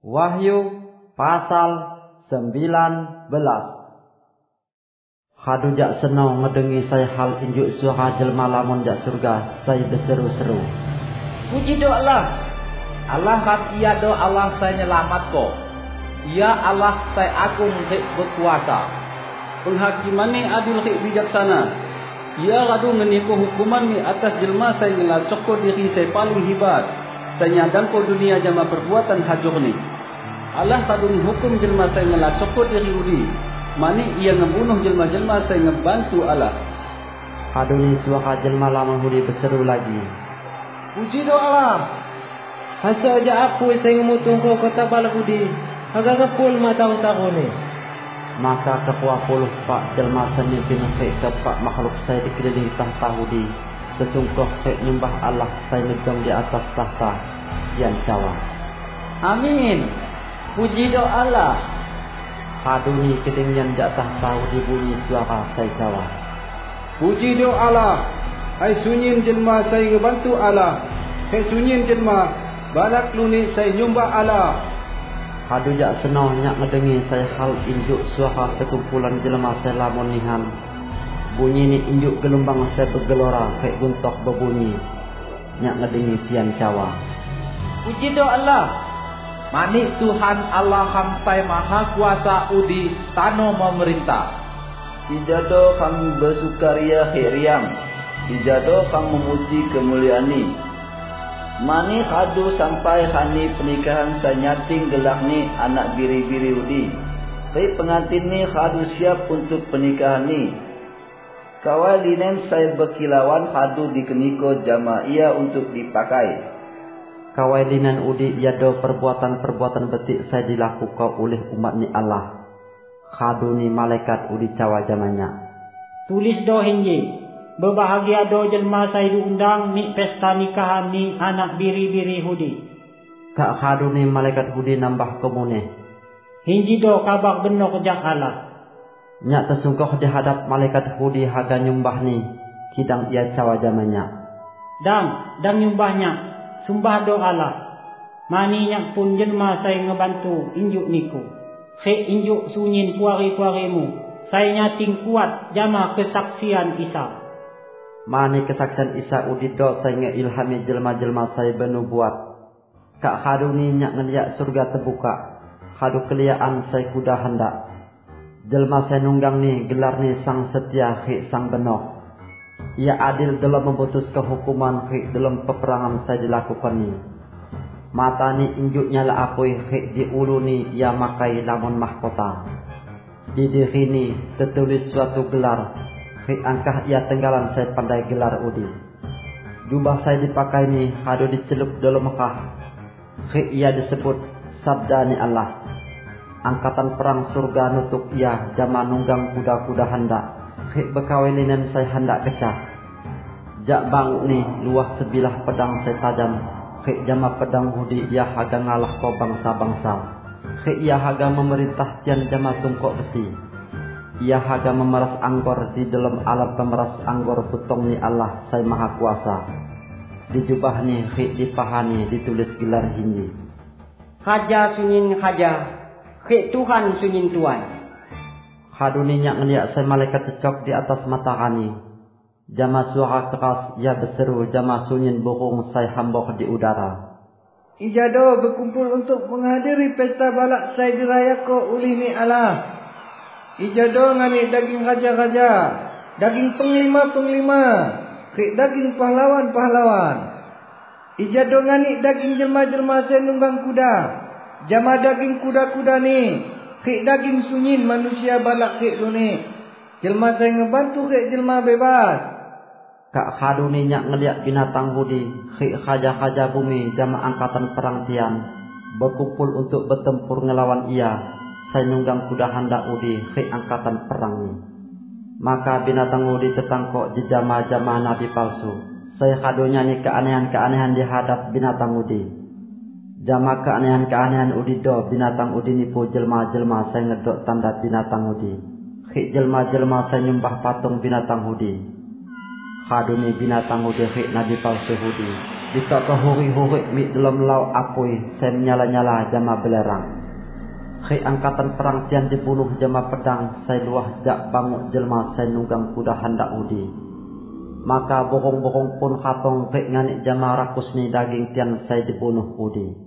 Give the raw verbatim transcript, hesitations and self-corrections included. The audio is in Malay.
Wahyu pasal sembilan belas. Hadu jak senang ngedengi saya hal injuk suara jelma lamun jak surga, saya berseru-seru. Puji do Allah. Allah kan ia do Allah saya nyelamat ko. Ia Allah saya agung hik berkuasa. Penghakiman ni adil hik bijaksana. Ia radu menipu hukuman ni atas jelma saya ngelacok ko diri saya paling hebat. Saya nyadang ko dunia jama perbuatan hajur ni. Allah kadung hukum jelma saya ngelacok ko diri udi. Mani ia ngebunuh jelma-jelma saya ngebantu Allah. Haduni suara jelma lama hudi berseru lagi. Puji do Allah. Hasa aja aku saya ngemutung ko kota bala hudi. Agak kepul mata utaku ni. Maka kepuah puluh pak jelma semimpin ke kepak makhluk saya dikelilingi tahta hudi. Sesungguh ke nyembah Allah saya medong di atas tahta yang cawa. Amin. Puji do Allah. Haduni ketinggian jak tahta hudi bunyi suara saya cawa. Puji do Allah. Hai sunyin jelma saya ngebantu Allah. Hai sunyin jelma balak luni saya nyembah Allah. Hadu jak senang nyak ngedengi saya hal injuk suara sekumpulan jelma saya lamun nihan. Bunyi ni injuk gelombang saya bergelora kayak guntok berbunyi. Nyak ngedengi tian cawa. Puji do Allah. Mani Tuhan Allah sampai maha kuasa udi tano memerintah. Ijado kami bersukaria heriam. Ijado kami memuji kemuliaan ni. Mani kadu sampai hani pernikahan sanyating gelak ni anak biri-biri udi. Tapi pengantin ni kadu siap untuk pernikahan ni. Kawai linen saya berkilauan kadu dikeniko jamaia untuk dipakai. Kawai linen udi yado perbuatan-perbuatan betik saya dilakukan oleh umat ni Allah. Kadu ni malaikat udi cawa jamanya. Tulis do hinji. Berbahagia do jelma saya diundang ni pesta nikahan ni anak biri-biri hudi. Kak kadu ni malaikat hudi nambah kemune. Hinji do kabak benar kejak Allah. Nyak tersungguh dihadap malaikat hudi haga nyumbah ni. Kidang ia cawa jamanya. Dang, dang nyumbahnya. Sumpah do Allah. Mani nyak pun jelma saya ngebantu injuk niku. Khek injuk sunyin puari-puarimu. Saya nyating kuat jama kesaksian Isa. Mani kesaksian Isa udido saya ngeilhami jelma-jelma saya benubuat. Kak hadu ni nyak ngeliat surga terbuka. Hadu keliaan saya kuda hendak. Jelma saya nunggang ni gelar ni sang setia khik sang benoh. Ia adil dalam memutus kehukuman khik dalam peperangan saya dilakukan ni. Mata ni injuk nyala apoi khik di ulu ni ia makai lamun mahkota. Di diri ni tertulis suatu gelar. Khik angkah ia tenggalan saya pandai gelar udi. Jubah saya dipakai ni hadu dicelup dalam Mekah. Khik ia disebut sabda ni Allah. Angkatan perang surga nutuk ia jama nunggang kuda-kuda hendak. Khik bekawai linen saya hendak kecah. Jak bang ni luah sebilah pedang saya tajam. Khik jama pedang hudi ia haga ngalah ko bangsa-bangsa. Khik ia haga memerintah tian jama tungkok besi. Ia haga memeras anggor di dalam alat pemeras anggor tutong ni Allah saya maha kuasa. Di jubah ni khik dipahani ditulis gelar hinji. Haja sunyin haja. Khik Tuhan sunyin Tuhan. Hadu ni nyak ngeliat saya malaikat cecok di atas matahani. Jama suara keras ia berseru jama sunyin burung saya hambok di udara. Ijado berkumpul untuk menghadiri pesta balak saya diraya ko uli ni Allah. Ijado ngani daging raja-raja, daging penglima-penglima, khik daging pahlawan-pahlawan. Ijado ngani daging jelma-jelma saya nunggang kuda, jama daging kuda-kuda ni. Khik daging sunyin manusia balak khik luni. Jelma saya ngebantu khik jelma bebas. Kak hadu ni nyak ngeliat binatang hudi. Khik khaja-khaja bumi jama angkatan perang tian. Berkumpul untuk bertempur ngelawan ia. Saya nunggang kuda hendak udi khik angkatan perang ni. Maka binatang udi tertangkok di jama-jama nabi palsu. Saya hadunya ni keanehan-keanehan di hadap binatang udi. Jama keanehan-keanehan udi do binatang udi nipu jelma-jelma saya ngedok tanda binatang udi. Khik jelma-jelma saya nyembah patung binatang udi. Kaduni binatang udi hik nabi palsu hudi. Ditok ke huri-huri mi dalam lau apui saya menyala-nyala jama belerang. Hik angkatan perang tian dibunuh jama pedang saya luah jak banguk jelma saya nunggang kuda hendak udi. Maka bohong-bohong pun katong hik nganik jama rakus ni daging tian saya dibunuh udi.